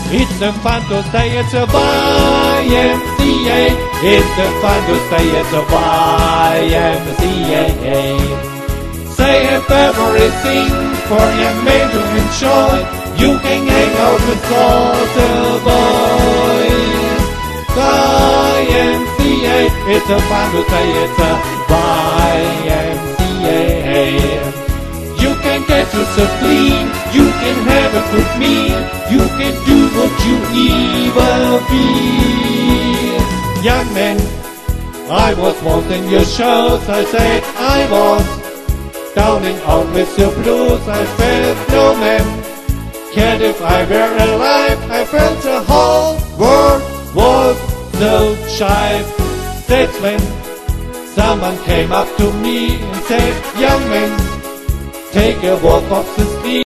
It's the fun to stay at the YMCA. It's the fun to stay at the YMCA. Say a favorite thing for young men to enjoy. You can hang out with all the boys. YMCA. It's the fun to stay at the YMCA. You can get yourself clean. You can have a good meal. You can do what you ever feel. Young man, I was once in your shows. I said I was down and out with your blues. I felt no man cared if I were alive. I felt the whole world was so shy. That's when someone came up to me and said, young man, take a walk off the street.